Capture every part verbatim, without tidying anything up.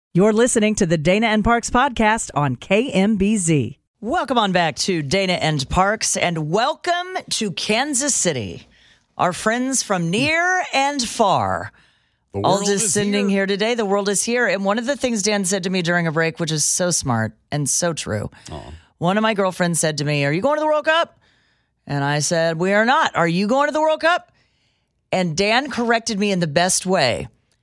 You're listening to the Dana and Parks podcast on K M B Z. Welcome on back to Dana and Parks, and welcome to Kansas City. Our friends from near and far, The all world is descending here. here today. The world is here. And one of the things Dan said to me during a break, which is so smart and so true. Aw. One of my girlfriends said to me, "Are you going to the World Cup?" And I said, "We are not. Are you going to the World Cup?" And Dan corrected me in the best way.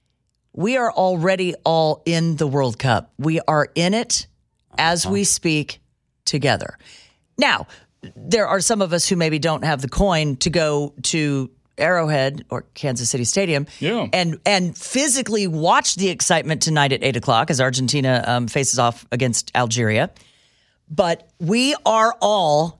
We are already all in the World Cup. We are in it as we speak together. Now, there are some of us who maybe don't have the coin to go to Arrowhead or Kansas City Stadium Yeah. and and physically watch the excitement tonight at eight o'clock as Argentina um, faces off against Algeria. But we are all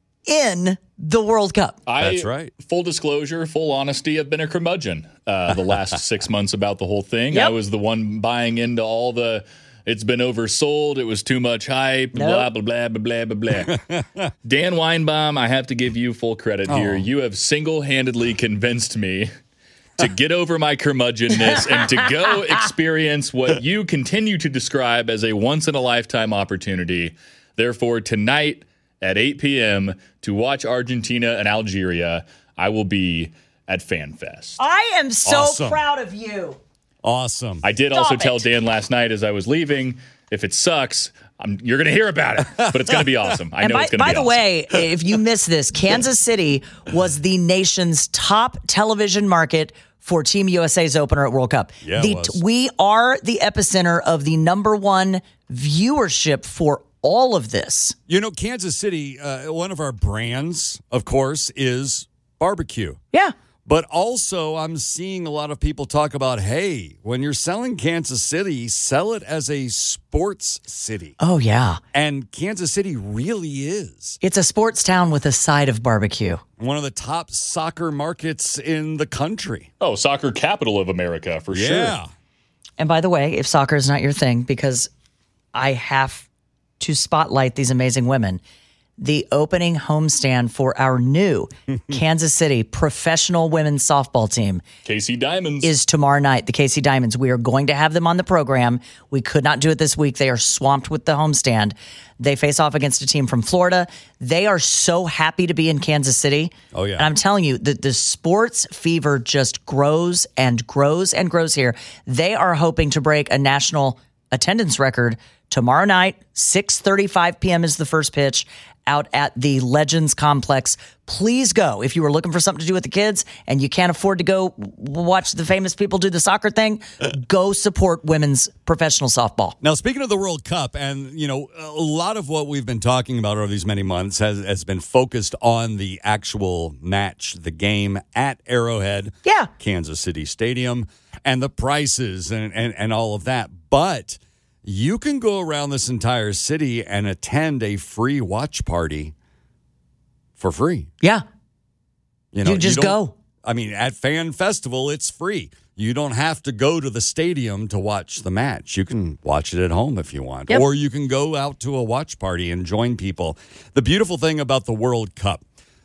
in the World Cup. I, That's right. Full disclosure, full honesty, I've been a curmudgeon uh, the last six months about the whole thing. Yep. I was the one buying into all the, it's been oversold, it was too much hype, Nope. blah, blah, blah, blah, blah, blah, blah. Dan Weinbaum, I have to give you full credit here. Oh. You have single-handedly convinced me to get over my curmudgeonness and to go experience what you continue to describe as a once-in-a-lifetime opportunity. Therefore, tonight at eight p.m. to watch Argentina and Algeria, I will be at FanFest. I am so Awesome. proud of you. Awesome. I did Stop also it. tell Dan last night as I was leaving, if it sucks, I'm, you're going to hear about it, but it's going to be awesome. I And know by, it's going to by be the awesome. way, if you missed this, Kansas City was the nation's top television market for Team U S A's opener at World Cup. Yeah, it the, was. We are the epicenter of the number one viewership for all of this. You know, Kansas City, uh, one of our brands, of course, is barbecue. Yeah. But also, I'm seeing a lot of people talk about, hey, when you're selling Kansas City, sell it as a sports city. Oh, yeah. And Kansas City really is It's a sports town with a side of barbecue. one of the top soccer markets in the country. Oh, soccer capital of America, for Yeah. sure. And by the way, if soccer is not your thing, because I have to spotlight these amazing women, the opening homestand for our new Kansas City professional women's softball team K C Diamonds. is tomorrow night, the K C Diamonds. We are going to have them on the program. We could not do it this week. They are swamped with the homestand. They face off against a team from Florida. They are so happy to be in Kansas City. Oh, yeah. And I'm telling you, the, the sports fever just grows and grows and grows here. They are hoping to break a national attendance record tomorrow night. six thirty-five p.m. is the first pitch out at the Legends Complex. Please go. If you were looking for something to do with the kids and you can't afford to go watch the famous people do the soccer thing, go support women's professional softball. Now, speaking of the World Cup, and, you know, a lot of what we've been talking about over these many months has, has been focused on the actual match, the game at Arrowhead, Yeah. Kansas City Stadium, and the prices and, and, and all of that. But you can go around this entire city and attend a free watch party for free. Yeah. You know, You just don't- go. I mean, at Fan Festival, it's free. You don't have to go to the stadium to watch the match. You can watch it at home if you want. Yep. Or you can go out to a watch party and join people. The beautiful thing about the World Cup,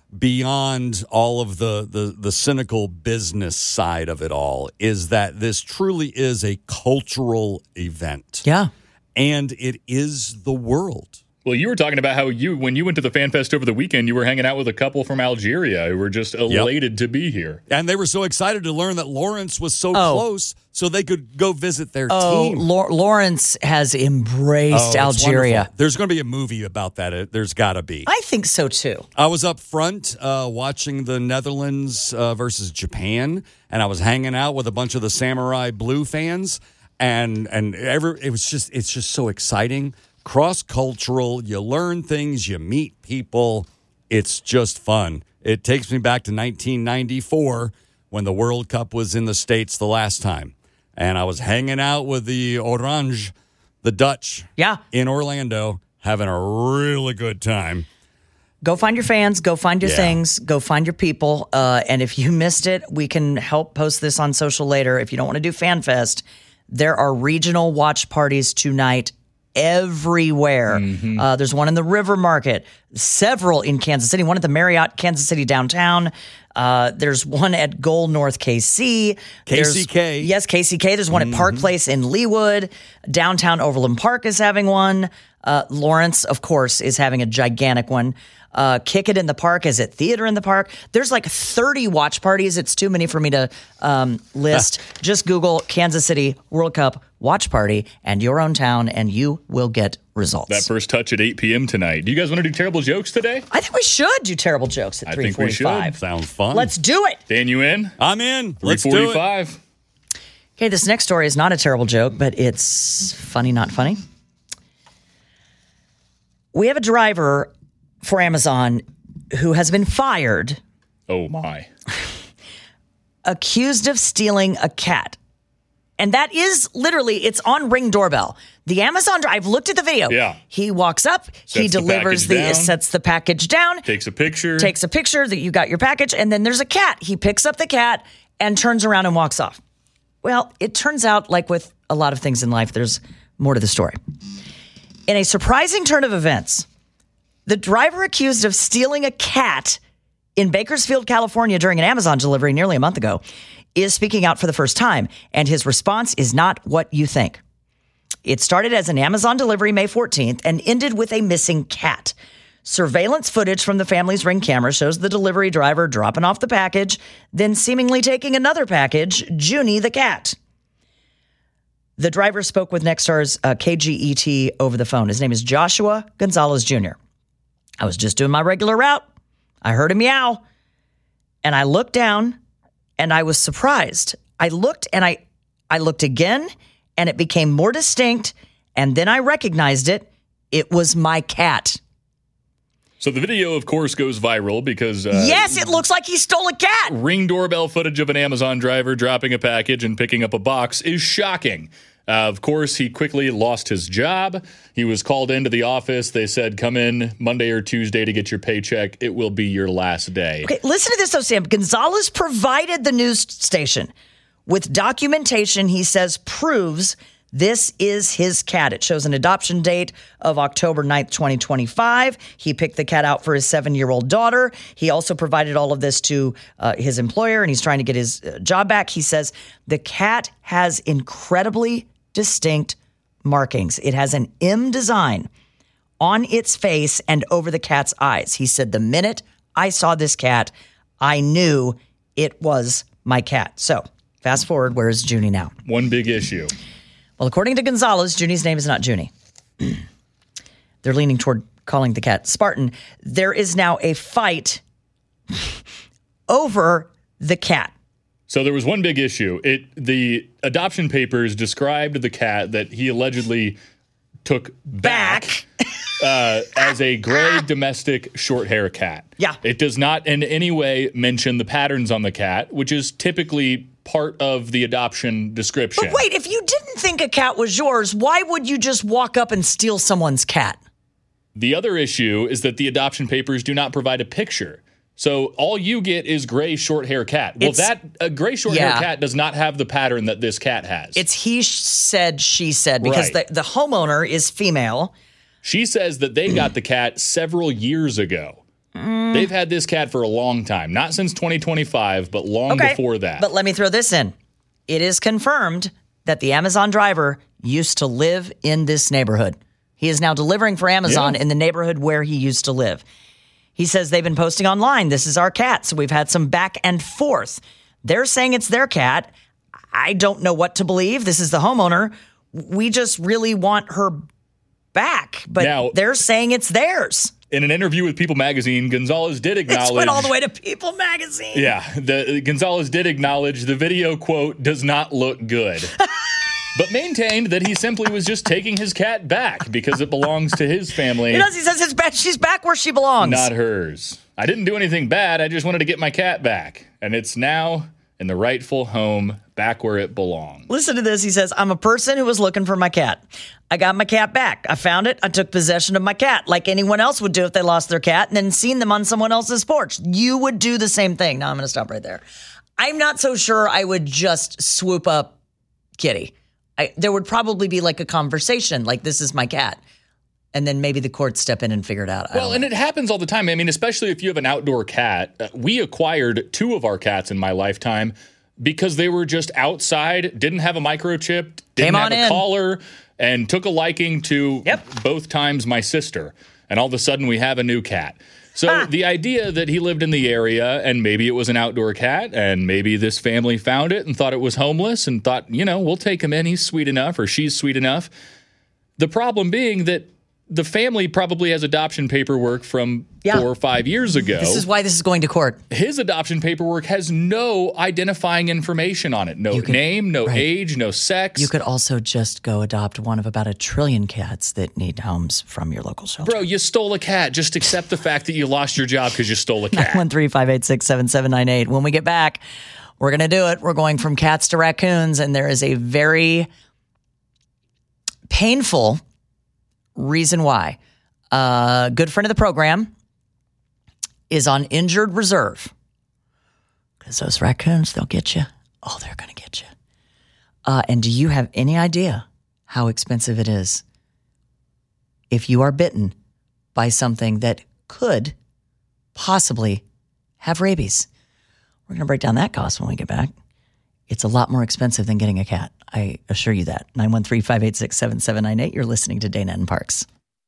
beyond all of the, the, the cynical business side of it all, is that this truly is a cultural event. Yeah. And it is the world. Well, you were talking about how you, when you went to the FanFest over the weekend, you were hanging out with a couple from Algeria who were just elated to be here. And they were so excited to learn that Lawrence was so Oh. close so they could go visit their Oh, team. Lau- Lawrence has embraced Oh, it's Algeria. wonderful. There's going to be a movie about that. It- There's got to be. I think so too. I was up front uh, watching the Netherlands uh, versus Japan, and I was hanging out with a bunch of the Samurai Blue fans, and and ever it was just it's just so exciting, cross cultural. You learn things, you meet people. It's just fun. It takes me back to nineteen ninety-four when the World Cup was in the States the last time, and I was hanging out with the Orange, the Dutch, Yeah. in Orlando, having a really good time. Go find your fans, go find your Yeah. things, go find your people. Uh, and if you missed it, we can help post this on social later. If you don't want to do FanFest, there are regional watch parties tonight everywhere. Mm-hmm. Uh, there's one in the River Market, several in Kansas City, one at the Marriott Kansas City downtown. Uh, there's one at Goal North K C. K C K. There's, yes, K C K. There's one mm-hmm. at Park Place in Leawood. Downtown Overland Park is having one. Uh, Lawrence, of course, is having a gigantic one. Uh, Kick It in the Park is at Theater in the Park. There's like thirty watch parties. It's too many for me to um, list. Just Google Kansas City World Cup watch party and your own town, and you will get results. That first touch at eight p.m. tonight. Do you guys want to do terrible jokes today? I think we should do terrible jokes at three forty-five. I think we should. Sounds fun. Let's do it. Dan, you in? I'm in. Let's three forty-five. do it. Okay, this next story is not a terrible joke, but it's funny, not funny. We have a driver for Amazon who has been fired. Oh, my. Accused of stealing a cat. And that is literally, it's on Ring Doorbell. The Amazon driver, I've looked at the video. Yeah. He walks up, Sets he the delivers the, package down. sets the package down. Takes a picture. Takes a picture that you got your package, and then there's a cat. He picks up the cat and turns around and walks off. Well, it turns out, like with a lot of things in life, there's more to the story. In a surprising turn of events, the driver accused of stealing a cat in Bakersfield, California during an Amazon delivery nearly a month ago is speaking out for the first time, and his response is not what you think. It started as an Amazon delivery May fourteenth and ended with a missing cat. Surveillance footage from the family's Ring camera shows the delivery driver dropping off the package, then seemingly taking another package, Junie the cat. The driver spoke with Nexstar's uh, K G E T over the phone. His name is Joshua Gonzalez Junior I was just doing my regular route. I heard a meow, and I looked down, and I was surprised. I looked, and I, I looked again, and it became more distinct, and then I recognized it. It was my cat. So the video, of course, goes viral because... Uh, yes, it looks like he stole a cat. Ring doorbell footage of an Amazon driver dropping a package and picking up a box is shocking. Uh, of course, he quickly lost his job. He was called into the office. They said, come in Monday or Tuesday to get your paycheck. It will be your last day. Okay, listen to this, though, Sam. Gonzalez provided the news station with documentation he says proves this is his cat. It shows an adoption date of October ninth, twenty twenty-five. He picked the cat out for his seven-year-old daughter. He also provided all of this to uh, his employer, and he's trying to get his uh, job back. He says the cat has incredibly distinct markings. It has an M design on its face and over the cat's eyes. He said, the minute I saw this cat, I knew it was my cat. So fast forward, where is Junie now? One big issue. Well, according to Gonzalez, Junie's name is not Junie. They're leaning toward calling the cat Spartan. There is now a fight over the cat. So there was one big issue. It the adoption papers described the cat that he allegedly took back, Back. uh, as a gray domestic short hair cat. Yeah. It does not in any way mention the patterns on the cat, which is typically part of the adoption description. But wait, if you didn't think a cat was yours, why would you just walk up and steal someone's cat? The other issue is that the adoption papers do not provide a picture. So all you get is gray short hair cat. Well, It's- that a gray short Yeah. hair cat does not have the pattern that this cat has. It's he said, she said, because Right. the, the homeowner is female. She says that they got the cat several years ago. Mm. They've had this cat for a long time, not since twenty twenty-five, but long before that. But let me throw this in. It is confirmed that the Amazon driver used to live in this neighborhood. He is now delivering for Amazon Yeah. in the neighborhood where he used to live. He says they've been posting online, this is our cat. So we've had some back and forth. They're saying it's their cat. I don't know what to believe. This is the homeowner. We just really want her back. But Now- they're saying it's theirs. In an interview with People Magazine, Gonzalez did acknowledge... It's went all the way to People Magazine. Yeah, the Gonzalez did acknowledge the video, quote, does not look good. But maintained that he simply was just taking his cat back because it belongs to his family, He does. He says it's bad. She's back where she belongs. not hers. I didn't do anything bad. I just wanted to get my cat back. And it's now in the rightful home, back where it belongs. Listen to this. He says, I'm a person who was looking for my cat. I got my cat back. I found it. I took possession of my cat like anyone else would do if they lost their cat and then seen them on someone else's porch. You would do the same thing. Now I'm going to stop right there. I'm not so sure I would just swoop up Kitty. I, there would probably be like a conversation like, this is my cat. and then maybe the courts step in and figure it out. I Well, and it happens all the time. I mean, especially if you have an outdoor cat. Uh, we acquired two of our cats in my lifetime because they were just outside, didn't have a microchip, didn't Came have on a in. collar, and took a liking to Yep. both times my sister. And all of a sudden, we have a new cat. So Ah. the idea that he lived in the area and maybe it was an outdoor cat and maybe this family found it and thought it was homeless and thought, you know, we'll take him in. He's sweet enough or she's sweet enough. The problem being that the family probably has adoption paperwork from Yeah. four or five years ago. This is why this is going to court. His adoption paperwork has no identifying information on it. No could- name, no right. age, no sex. You could also just go adopt one of about a trillion cats that need homes from your local shelter. Bro, you stole a cat. Just accept the fact that you lost your job because you stole a cat. one three five eight six seven seven nine eight. When we get back, we're going to do it. We're going from cats to raccoons, and there is a very painful reason why. A good friend of the program is on injured reserve because those raccoons, they'll get you. Oh, they're going to get you. Uh, and do you have any idea how expensive it is if you are bitten by something that could possibly have rabies? We're going to break down that cost when we get back. It's a lot more expensive than getting a cat. I assure you that. nine one three, five eight six, seven seven nine eight. You're listening to Dana and Parks.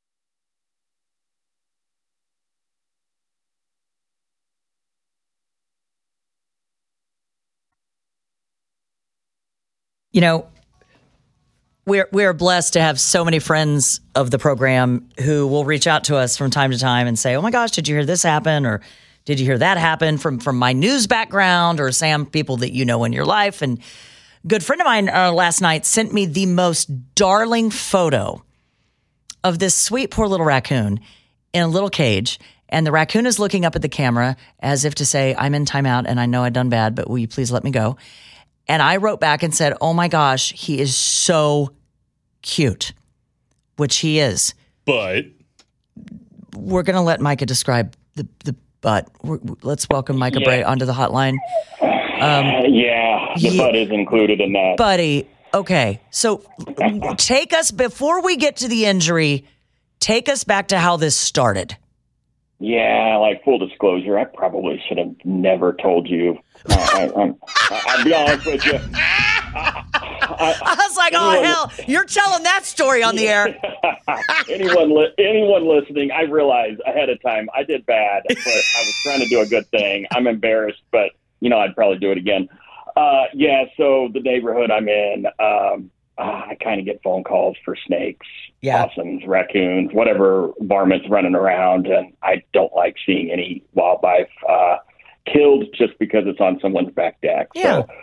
You know, we're we're blessed to have so many friends of the program who will reach out to us from time to time and say, "Oh my gosh, did you hear this happen?" or "Did you hear that happen?" from from my news background, or Sam, people that you know in your life. And a good friend of mine uh, last night sent me the most darling photo of this sweet poor little raccoon in a little cage. And the raccoon is looking up at the camera as if to say, "I'm in timeout and I know I've done bad, but will you please let me go?" And I wrote back and said, "Oh my gosh, he is so cute," which he is. But We're going to let Micah describe the, the butt. We're, let's welcome Micah Yeah. Bray onto the hotline. Uh, yeah, the yeah. butt is included in that. Buddy, okay. So take us, before we get to the injury, take us back to how this started. Yeah, like full disclosure, I probably should have never told you. I, I, I'm, I'll be honest with you. I, I, I was like, oh, anyone- hell, you're telling that story on the air. anyone, li- anyone listening, I realized ahead of time I did bad, but I was trying to do a good thing. I'm embarrassed, but you know, I'd probably do it again. Uh, yeah, so the neighborhood I'm in, um, uh, I kind of get phone calls for snakes, Yeah. possums, raccoons, whatever varmints running around, and I don't like seeing any wildlife uh, killed just because it's on someone's back deck. Yeah. So,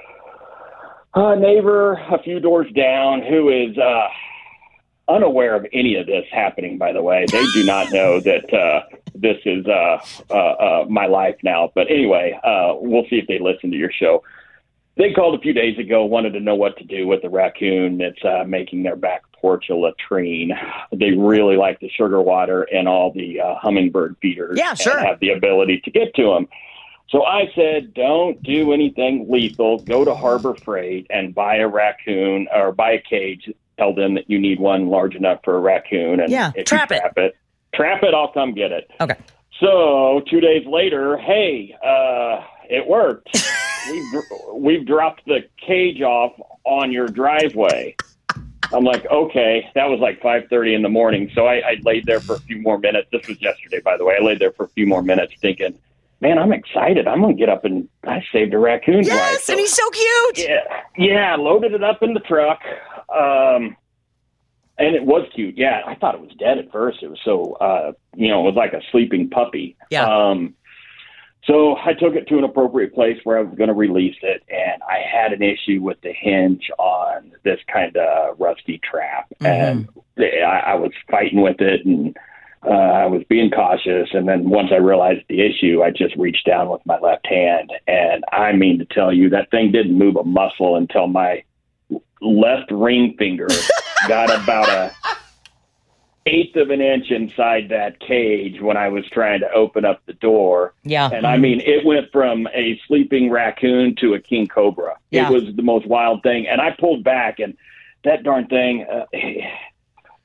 a neighbor a few doors down who is uh, unaware of any of this happening, by the way. They do not know that uh, this is uh, uh, uh, my life now. But anyway, uh, we'll see if they listen to your show. They called a few days ago, wanted to know what to do with the raccoon that's uh, making their back porch a latrine. They really like the sugar water and all the uh, hummingbird feeders. Yeah, sure. And have the ability to get to them. So I said, don't do anything lethal. Go to Harbor Freight and buy a raccoon or buy a cage. Tell them that you need one large enough for a raccoon. And Yeah, if trap you it. Trap it. Trap it, I'll come get it. Okay. So two days later, hey, uh, it worked. we've, dr- we've dropped the cage off on your driveway. I'm like, okay, that was like five thirty in the morning. So I, I laid there for a few more minutes. This was yesterday, by the way. I laid there for a few more minutes thinking, man, I'm excited. I'm going to get up and I saved a raccoon's life. Yes, So, and he's so cute. yeah, yeah, loaded it up in the truck. Um, and it was cute. Yeah, I thought it was dead at first. It was so, uh, you know, it was like a sleeping puppy. Yeah. Um, so I took it to an appropriate place where I was going to release it, and I had an issue with the hinge on this kind of rusty trap, Mm-hmm. and I, I was fighting with it, and uh, I was being cautious. And then once I realized the issue, I just reached down with my left hand, and I mean to tell you, that thing didn't move a muscle until my left ring finger got about a eighth of an inch inside that cage when I was trying to open up the door. Yeah. And I mean, it went from a sleeping raccoon to a king cobra. Yeah. It was the most wild thing. And I pulled back, and that darn thing, uh,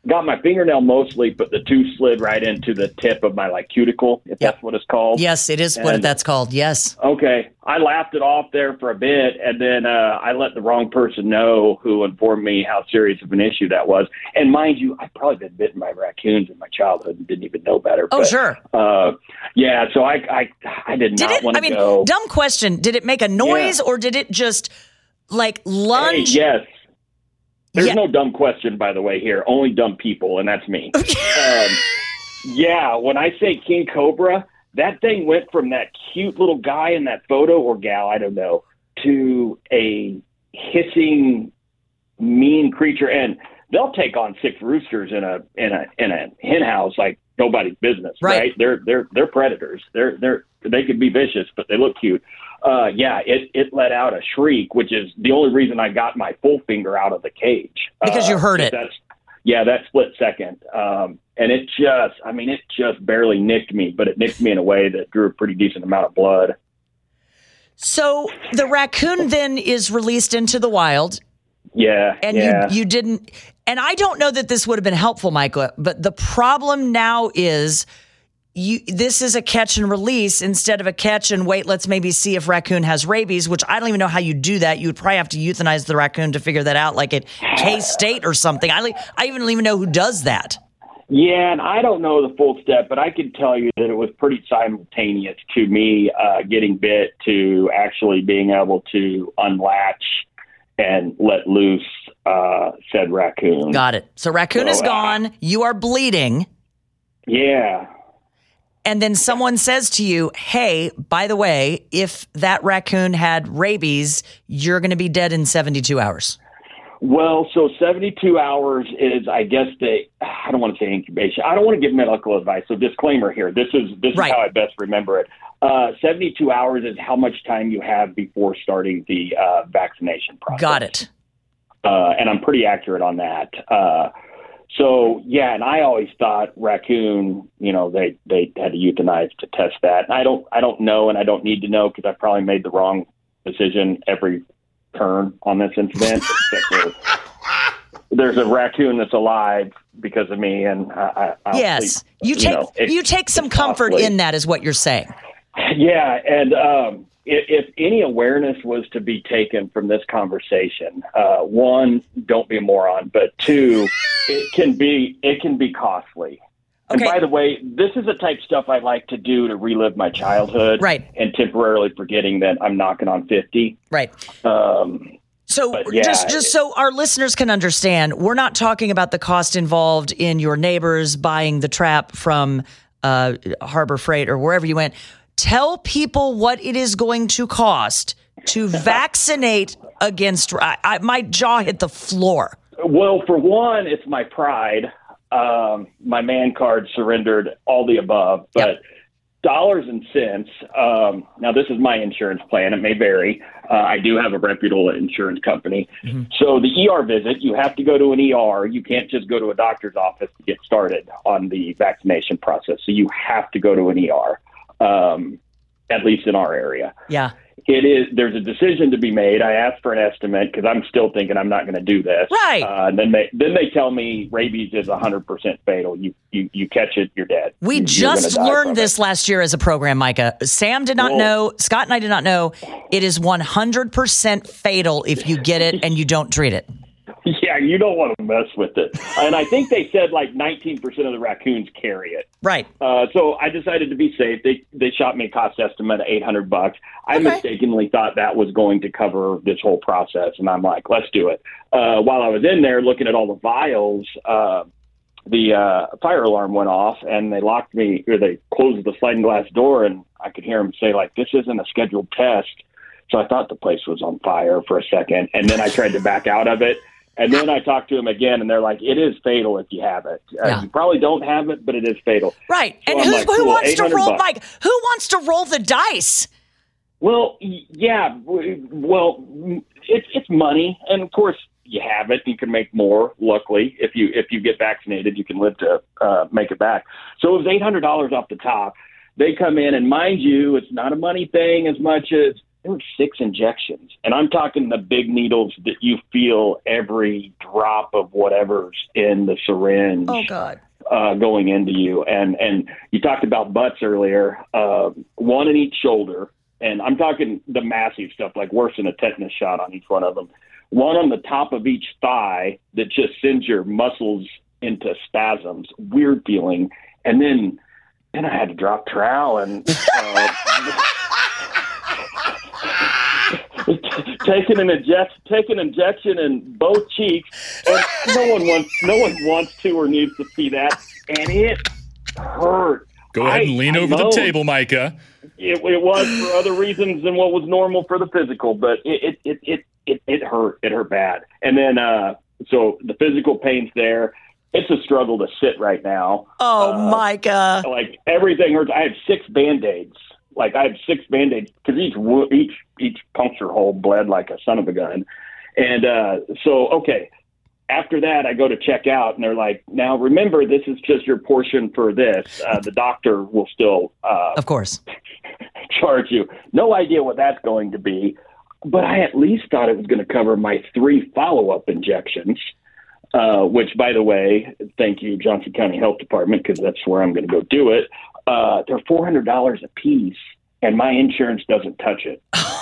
got my fingernail mostly, but the tooth slid right into the tip of my like cuticle, if Yep. that's what it's called. Yes, it is what And- that's called. Yes. Okay. I laughed it off there for a bit, and then uh, I let the wrong person know who informed me how serious of an issue that was. And mind you, I've probably been bitten by raccoons in my childhood and didn't even know better. Oh, but, sure. Uh, yeah, so I, I, I did, Did not it? want I to mean, go. dumb question. Did it make a noise Yeah. or did it just like Hey, lunge? yes. There's Yeah. no dumb question, by the way, here. Only dumb people, and that's me. um, yeah, when I say king cobra, that thing went from that cute little guy in that photo, or gal, I don't know, to a hissing, mean creature. And they'll take on six roosters in a in a in a hen house like nobody's business, Right. right? They're they're they're predators. They're they're they could be vicious, but they look cute. Uh, yeah, it it let out a shriek, which is the only reason I got my full finger out of the cage Because you Uh, heard it. That's yeah, that split second, um, and it just I mean it just barely nicked me, but it nicked me in a way that drew a pretty decent amount of blood. So the raccoon then is released into the wild, Yeah, and yeah. you you didn't. And I don't know that this would have been helpful, Micah. But the problem now is. You, this is a catch and release instead of a catch and wait. Let's maybe see if raccoon has rabies, which I don't even know how you do that. You would probably have to euthanize the raccoon to figure that out, like at K-State or something. I, I even don't even know who does that. Yeah, and I don't know the full step, but I can tell you that it was pretty simultaneous to me uh, getting bit to actually being able to unlatch and let loose uh, said raccoon. Got it. So raccoon So, is uh, gone. You are bleeding. Yeah. And then someone says to you, hey, by the way, if that raccoon had rabies, you're going to be dead in seventy-two hours. Well, so seventy-two hours is, I guess, the, I don't want to say incubation. I don't want to give medical advice. So disclaimer here. This is this Right. is how I best remember it. Uh, seventy-two hours is how much time you have before starting the uh, vaccination process. Got it. Uh, and I'm pretty accurate on that. Uh, so, yeah, and I always thought raccoon, you know, they, they had to euthanize to test that. And I don't I don't know, and I don't need to know because I probably made the wrong decision every turn on this incident. Except for there's a raccoon that's alive because of me, and I, I I'll Yes. sleep, You take know, it- you take some it's comfort costly. in that is what you're saying. Yeah, and um, if, if any awareness was to be taken from this conversation, uh, one, don't be a moron, but two, it can be it can be costly. Okay. And by the way, this is the type of stuff I like to do to relive my childhood, Right. and temporarily forgetting that I'm knocking on fifty. Right. Um, So But, yeah, just just so our listeners can understand, we're not talking about the cost involved in your neighbors buying the trap from uh, Harbor Freight or wherever you went. Tell people what it is going to cost to vaccinate against. I, I, my jaw hit the floor. Well, for one, it's my pride. Um, my man card surrendered all the above, but Yep. dollars and cents. Um, now, this is my insurance plan. It may vary. Uh, I do have a reputable insurance company. Mm-hmm. So the E R visit, you have to go to an E R. You can't just go to a doctor's office to get started on the vaccination process. So you have to go to an E R, um, at least in our area. Yeah. It is. There's a decision to be made. I asked for an estimate because I'm still thinking I'm not going to do this. Right. Uh, and then they then they tell me rabies is one hundred percent fatal. You you you catch it, you're dead. We You- you're just gonna die learned from this it. last year as a program, Micah. Sam did not Whoa. know. Scott and I did not know. It is one hundred percent fatal if you get it and you don't treat it. Yeah, you don't want to mess with it. And I think they said like nineteen percent of the raccoons carry it. Right. Uh, so I decided to be safe. They they shot me a cost estimate of eight hundred bucks. I Okay. mistakenly thought that was going to cover this whole process, and I'm like, let's do it. Uh, while I was in there looking at all the vials, uh, the uh, fire alarm went off, and they locked me, or they closed the sliding glass door, and I could hear them say like, "This isn't a scheduled test." So I thought the place was on fire for a second, and then I tried to back out of it. And then I talked to them again, and they're like, it is fatal if you have it. Uh, Yeah. You probably don't have it, but it is fatal. Right. So And I'm who, like, who cool, wants to eight hundred roll, bucks. Mike? Who wants to roll the dice? Well, y- yeah. w- Well, it's it's money, and of course you have it. You can make more. Luckily, if you if you get vaccinated, you can live to uh, make it back. So it was eight hundred dollars off the top. They come in, and mind you, it's not a money thing as much as there were six injections. And I'm talking the big needles that you feel every drop of whatever's in the syringe. Oh, God. Uh, going into you. And, and you talked about butts earlier, uh, one in each shoulder. And I'm talking the massive stuff, like worse than a tetanus shot on each one of them. One on the top of each thigh that just sends your muscles into spasms, weird feeling. And then, then I had to drop trowel and uh, take an injection, take an injection in both cheeks. And no one wants, no one wants to or needs to see that, and it hurt. Go ahead and I, lean I over know. the table, Micah. It, it was for other reasons than what was normal for the physical, but it it it it, it hurt. It hurt bad. And then uh, so the physical pain's there. It's a struggle to sit right now. Oh, uh, Micah. Like everything hurts. I have six Band-Aids. Like I have six Band-Aids because each wo- each each puncture hole bled like a son of a gun. And uh, so okay. After that, I go to check out, and they're like, now, remember, this is just your portion for this. Uh, the doctor will still uh, Of course. charge you. No idea what that's going to be, but I at least thought it was going to cover my three follow-up injections, uh, which, by the way, thank you, Johnson County Health Department, because that's where I'm going to go do it. Uh, they're four hundred dollars a piece, and my insurance doesn't touch it.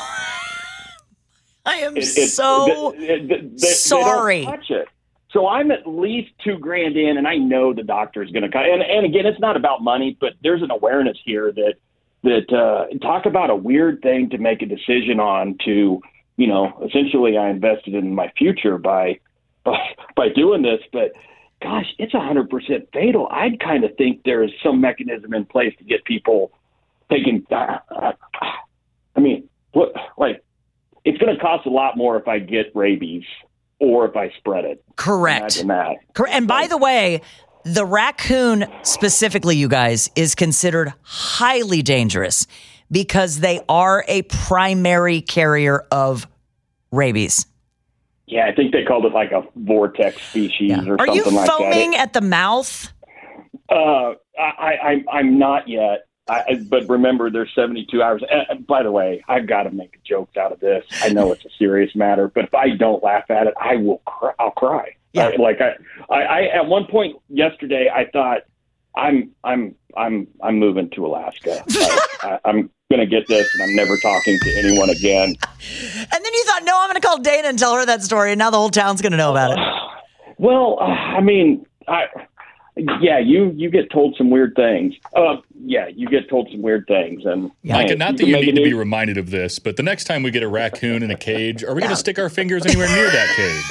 I am It- it- so they- they- they- they sorry. don't touch it. So I'm at least two grand in, and I know the doctor is going to cut. And, and again, it's not about money, but there's an awareness here that that uh, talk about a weird thing to make a decision on. To you know, essentially, I invested in my future by by by doing this. But gosh, it's a hundred percent fatal. I'd kind of think there is some mechanism in place to get people taking. Uh, uh, I mean, what like it's going to cost a lot more if I get rabies. Or if I spread it. Correct. Imagine that. Correct. And by the way, the raccoon specifically, you guys, is considered highly dangerous because they are a primary carrier of rabies. Yeah, I think they called it like a vortex species Yeah. or Are something you like foaming that. at the mouth? It, uh, I, I, I'm not yet. I, but remember, there's seventy-two hours. And by the way, I've got to make jokes out of this. I know it's a serious matter, but if I don't laugh at it, I will. Cry, I'll cry. Yeah. I, like I, I, I, at one point yesterday, I thought, I'm, I'm, I'm, I'm moving to Alaska. I, I, I'm going to get this, and I'm never talking to anyone again. And then you thought, no, I'm going to call Dana and tell her that story, and now the whole town's going to know about it. Well, uh, I mean, I. Yeah, you, you get told some weird things. Uh, yeah, you get told some weird things. And Micah, hey, not that can you make need a to be new- reminded of this, but the next time we get a raccoon in a cage, are we going to stick our fingers anywhere near that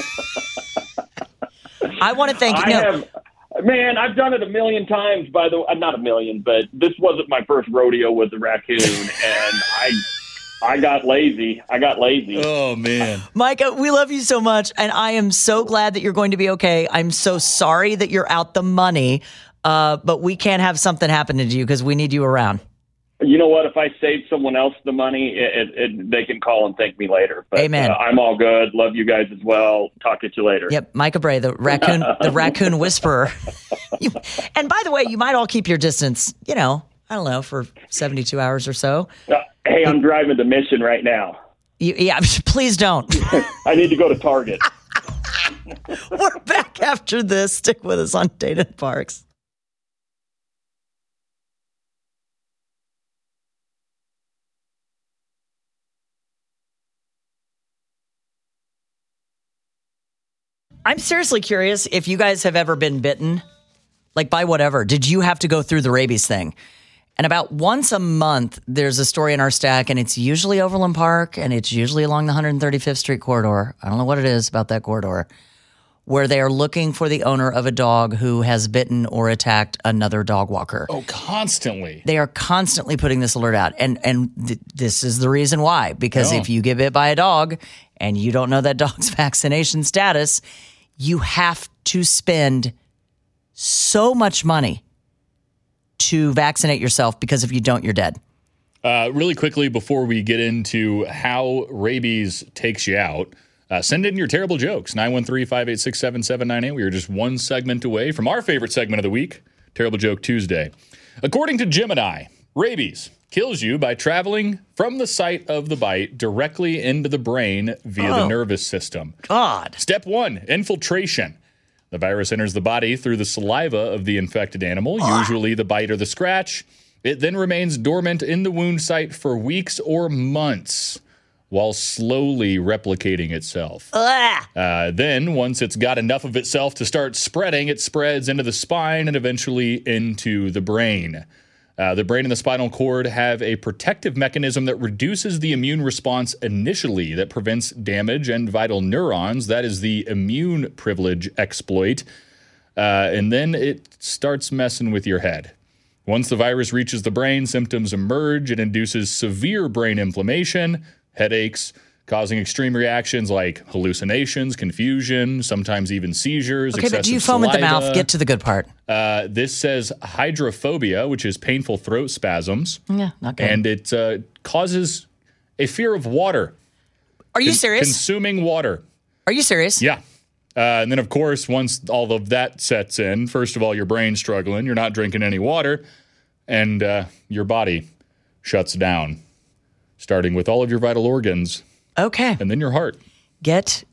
cage? I want to thank you. I No, have, man, I've done it a million times. By the way, not a million, but this wasn't my first rodeo with the raccoon, and I, I got lazy. I got lazy. Oh, man. Micah, we love you so much, and I am so glad that you're going to be okay. I'm so sorry that you're out the money, uh, but we can't have something happen to you because we need you around. You know what? If I save someone else the money, it, it, it, they can call and thank me later. But, Amen. Uh, I'm all good. Love you guys as well. Talk to you later. Yep, Micah Bray, the raccoon, the raccoon whisperer. You- and by the way, you might all keep your distance. You know, I don't know, for seventy-two hours or so. Uh, hey, I'm driving to Mission right now. You, yeah, please don't. I need to go to Target. We're back after this. Stick with us on Dana and Parks. I'm seriously curious if you guys have ever been bitten, like by whatever. Did you have to go through the rabies thing? And about once a month, there's a story in our stack, and it's usually Overland Park, and it's usually along the one hundred thirty-fifth Street corridor. I don't know what it is about that corridor, where they are looking for the owner of a dog who has bitten or attacked another dog walker. Oh, constantly. They are constantly putting this alert out. And and th- this is the reason why. Because Yeah. if you get bit by a dog and you don't know that dog's vaccination status, you have to spend so much money to vaccinate yourself, because if you don't, you're dead. Uh, really quickly, before we get into how rabies takes you out, uh, send in your terrible jokes. nine one three, five eight six, seven seven nine eight. We are just one segment away from our favorite segment of the week, Terrible Joke Tuesday. According to Gemini, rabies kills you by traveling from the site of the bite directly into the brain via Oh. the nervous system. God. Step one, infiltration. The virus enters the body through the saliva of the infected animal, usually the bite or the scratch. It then remains dormant in the wound site for weeks or months while slowly replicating itself. Ah. Uh, then, once it's got enough of itself to start spreading, it spreads into the spine and eventually into the brain. Uh, the brain and the spinal cord have a protective mechanism that reduces the immune response initially, that prevents damage and vital neurons. That is the immune privilege exploit. Uh, and then it starts messing with your head. Once the virus reaches the brain, symptoms emerge. It induces severe brain inflammation, headaches, causing extreme reactions like hallucinations, confusion, sometimes even seizures. Okay, but do you foam at the saliva. mouth? Get to the good part. Uh, this says hydrophobia, which is painful throat spasms. Yeah, not good. And it uh, causes a fear of water. Are you Con- serious? Consuming water. Are you serious? Yeah. Uh, and then, of course, once all of that sets in, first of all, your brain's struggling. You're not drinking any water. And uh, your body shuts down, starting with all of your vital organs Okay. and then your heart. Get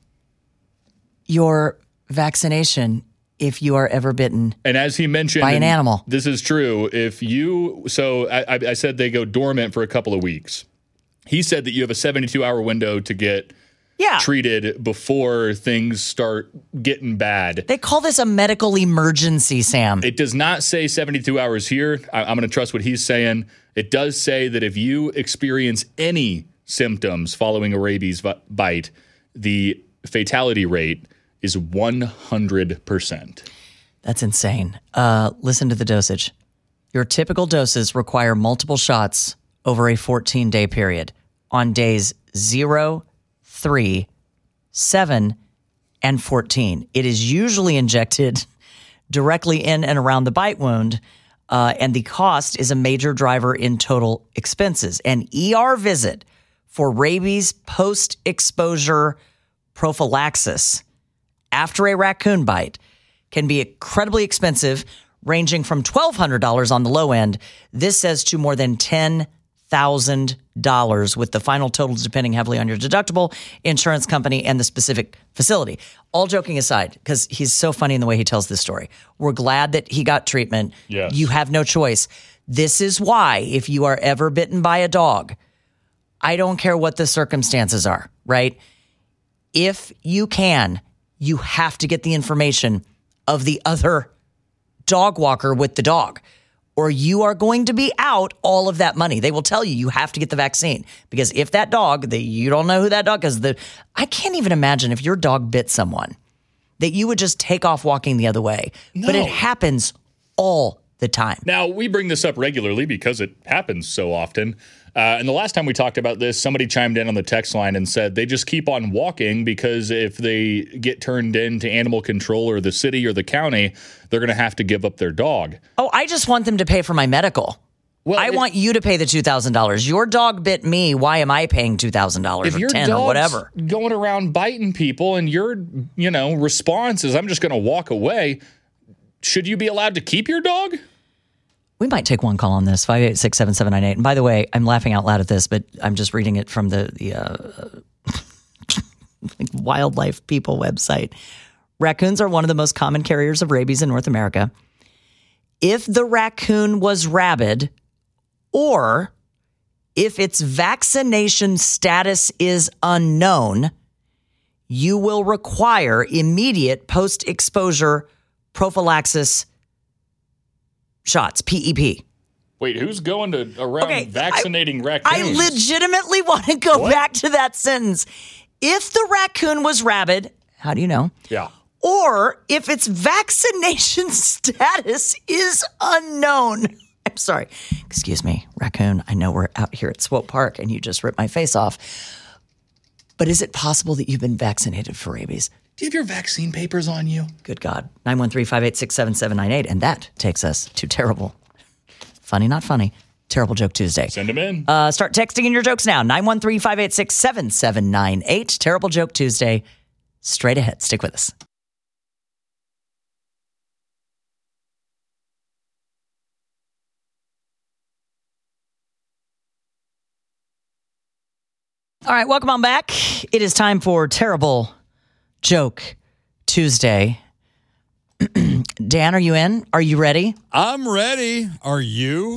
your vaccination if you are ever bitten. And as he mentioned, By an and animal. this is true. If you, so I, I I said they go dormant for a couple of weeks. He said that you have a seventy-two hour window to get Yeah. treated before things start getting bad. They call this a medical emergency, Sam. It does not say seventy-two hours here. I, I'm going to trust what he's saying. It does say that if you experience any symptoms following a rabies vi- bite, the fatality rate is one hundred percent. That's insane. Uh, listen to the dosage. Your typical doses require multiple shots over a fourteen-day period on days zero, three, seven, and fourteen. It is usually injected directly in and around the bite wound, uh, and the cost is a major driver in total expenses. An E R visit for rabies post-exposure prophylaxis after a raccoon bite can be incredibly expensive, ranging from twelve hundred dollars on the low end. This says to more than ten thousand dollars, with the final total depending heavily on your deductible, insurance company, and the specific facility. All joking aside, because he's so funny in the way he tells this story, we're glad that he got treatment. Yes. You have no choice. This is why, if you are ever bitten by a dog, I don't care what the circumstances are, right? If you can, you have to get the information of the other dog walker with the dog, or you are going to be out all of that money. They will tell you you have to get the vaccine, because if that dog, the, you don't know who that dog is. The, I can't even imagine if your dog bit someone that you would just take off walking the other way. But it happens all the time. Now, we bring this up regularly because it happens so often. Uh, and the last time we talked about this, somebody chimed in on the text line and said they just keep on walking because if they get turned into animal control or the city or the county, they're going to have to give up their dog. Oh, I just want them to pay for my medical. Well, I if- want you to pay the two thousand dollars. Your dog bit me. Why am I paying two thousand dollars If or your ten or dog's whatever? going around biting people and your, you know, response is I'm just going to walk away, should you be allowed to keep your dog? We might take one call on this, five eight six, seven seven nine eight. And by the way, I'm laughing out loud at this, but I'm just reading it from the, the uh, Wildlife People website. Raccoons are one of the most common carriers of rabies in North America. If the raccoon was rabid, or if its vaccination status is unknown, you will require immediate post-exposure prophylaxis shots, P E P. Wait, who's going to around Okay, vaccinating I raccoons? legitimately want to go What? back to that sentence. If the raccoon was rabid, how do you know? Yeah. Or if its vaccination status is unknown. I'm sorry. Excuse me, raccoon. I know we're out here at Swope Park and you just ripped my face off. But is it possible that you've been vaccinated for rabies? Do you have your vaccine papers on you? Good God. nine one three, five eight six, seven seven nine eight. And that takes us to terrible, funny, not funny, Terrible Joke Tuesday. Send them in. Uh, start texting in your jokes now. nine one three, five eight six, seven seven nine eight. Terrible Joke Tuesday. Straight ahead. Stick with us. All right, welcome on back. It is time for Terrible Joke Tuesday. Dan, are you in? Are you ready? I'm ready. Are you?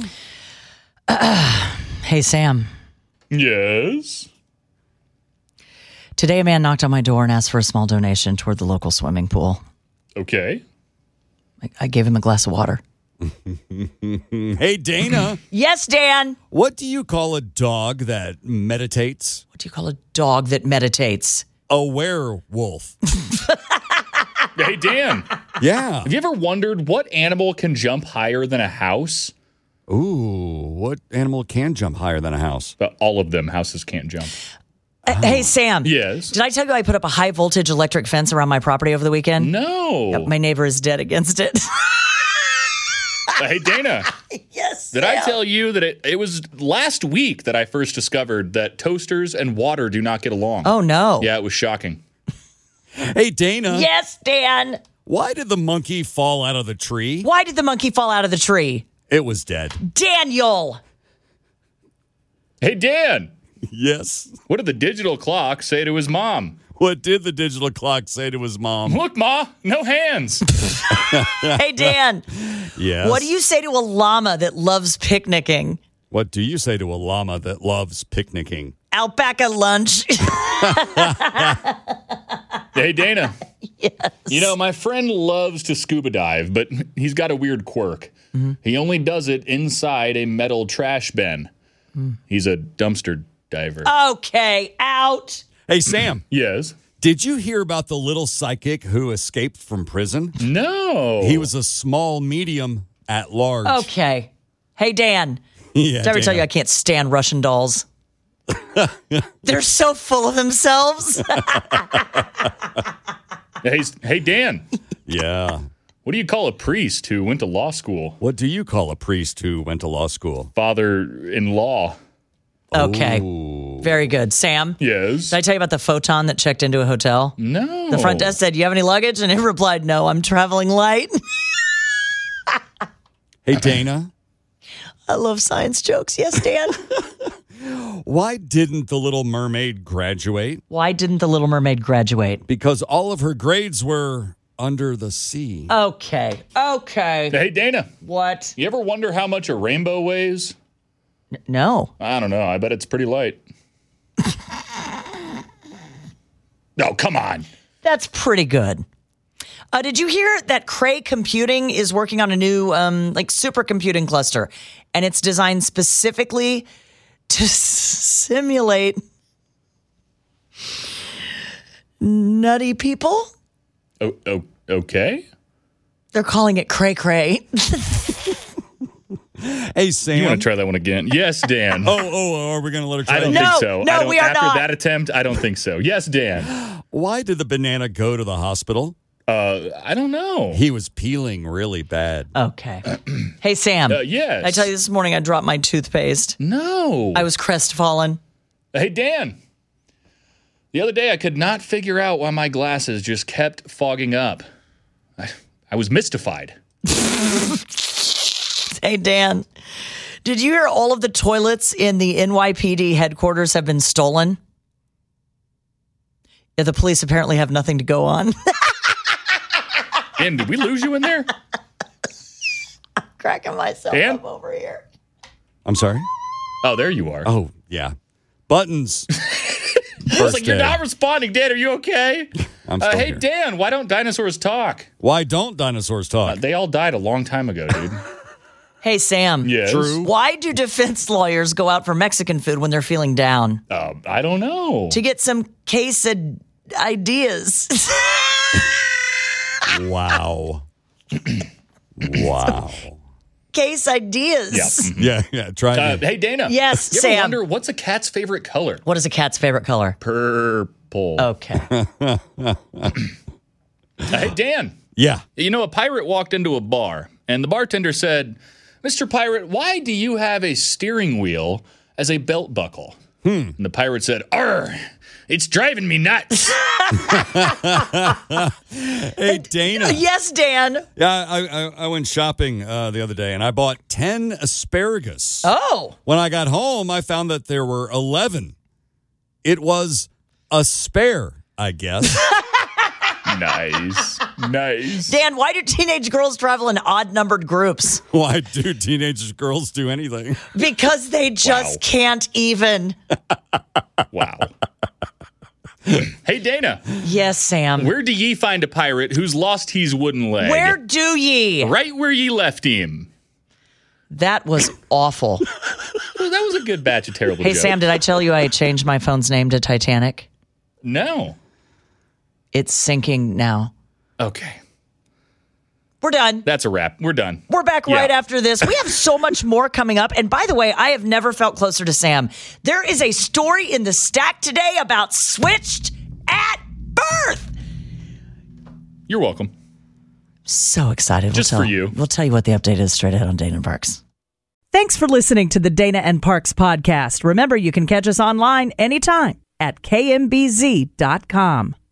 Hey, Sam. Yes. Today, a man knocked on my door and asked for a small donation toward the local swimming pool. Okay. I, I gave him a glass of water. Hey, Dana. Yes, Dan. What do you call a dog that meditates? What do you call a dog that meditates? A werewolf. Hey, Dan. Yeah. Have you ever wondered what animal can jump higher than a house? Ooh, what animal can jump higher than a house? But all of them, houses can't jump. Uh, Hey, Sam. Yes. Did I tell you I put up a high voltage electric fence around my property over the weekend? No. Yep, my neighbor is dead against it. Hey, Dana. Yes. Did I tell you that it, it was last week that I first discovered that toasters and water do not get along? Oh, no. Yeah, it was shocking. Hey, Dana. Yes, Dan. Why did the monkey fall out of the tree? Why did the monkey fall out of the tree? It was dead. Daniel. Hey, Dan. Yes. What did the digital clock say to his mom? What did the digital clock say to his mom? Look, Ma, no hands. Hey, Dan. Yes. What do you say to a llama that loves picnicking? What do you say to a llama that loves picnicking? Alpaca lunch. Hey, Dana. Yes. You know, my friend loves to scuba dive, but he's got a weird quirk. Mm-hmm. He only does it inside a metal trash bin. Mm. He's a dumpster diver. Okay, out. Hey, Sam. Yes. Did you hear about the little psychic who escaped from prison? No. He was a small medium at large. Okay. Hey, Dan. Yeah, Did I ever tell Dana. you I can't stand Russian dolls? They're so full of themselves. Hey, hey, Dan. Yeah. What do you call a priest who went to law school? What do you call a priest who went to law school? Father-in-law. Okay. Ooh. Very good. Sam, Yes. did I tell you about the photon that checked into a hotel? No. The front desk said, "Do you have any luggage?" And it replied, "No, I'm traveling light." Hey, Dana. I love science jokes. Yes, Dan. Why didn't the Little Mermaid graduate? Why didn't the Little Mermaid graduate? Because all of her grades were under the sea. Okay. Okay. Hey, Dana. What? You ever wonder how much a rainbow weighs? N- no. I don't know. I bet it's pretty light. No, come on. That's pretty good. Uh, did you hear that Cray Computing is working on a new um, like supercomputing cluster, and it's designed specifically to s- simulate nutty people? Oh, oh, okay. They're calling it Cray Cray. Hey, Sam. You want to try that one again? Yes, Dan. Oh, oh, are we going to let her try I don't again? No, think so. no, I don't, we are after not. that attempt, I don't think so. Yes, Dan. Why did the banana go to the hospital? Uh, I don't know. He was peeling really bad. Okay. Hey, Sam. Uh, yes. I tell you, this morning I dropped my toothpaste. No. I was crestfallen. Hey, Dan. The other day, I could not figure out why my glasses just kept fogging up. I, I was mystified. Hey, Dan. Did you hear all of the toilets in the N Y P D headquarters have been stolen? Yeah, the police apparently have nothing to go on. Dan, did we lose you in there? Cracking myself Dan? up over here. I'm sorry? Oh, there you are. Oh, yeah. Buttons. I was like, you're not responding, Dan. Are you okay? I'm Uh, still hey, here. Dan, why don't dinosaurs talk? Why don't dinosaurs talk? Uh, they all died a long time ago, dude. Hey, Sam. Yes. True. Why do defense lawyers go out for Mexican food when they're feeling down? Uh, I don't know. To get some quesad ideas. Wow. Wow. Case ideas. Yeah. Yeah, yeah. Try Uh, it. hey, Dana. Yes, you ever Sam. wonder what's a cat's favorite color? What is a cat's favorite color? Purple. Okay. Uh, hey, Dan. Yeah. You know, a pirate walked into a bar, and the bartender said, "Mister Pirate, why do you have a steering wheel as a belt buckle?" Hmm. And the pirate said, "Arr, it's driving me nuts." Hey, Dana. Yes, Dan. Yeah, I, I, I went shopping uh, the other day, and I bought ten asparagus. Oh. When I got home, I found that there were eleven It was a spare, I guess. Nice. Nice. Dan, why do teenage girls travel in odd-numbered groups? Why do teenage girls do anything? Because they just Wow. can't even. Wow. Hey, Dana, Yes, Sam. where do ye find a pirate who's lost his wooden leg? Where do ye? Right where ye left him. That was awful. Well, that was a good batch of terrible Hey, jokes. Sam, did I tell you I changed my phone's name to Titanic? No. It's sinking now. Okay. We're done. That's a wrap. We're done. We're back Yeah. right after this. We have so much more coming up. And by the way, I have never felt closer to Sam. There is a story in the stack today about switched at birth. You're welcome. So excited. Just we'll for tell, you. We'll tell you what the update is straight ahead on Dana and Parks. Thanks for listening to the Dana and Parks podcast. Remember, you can catch us online anytime at K M B Z dot com.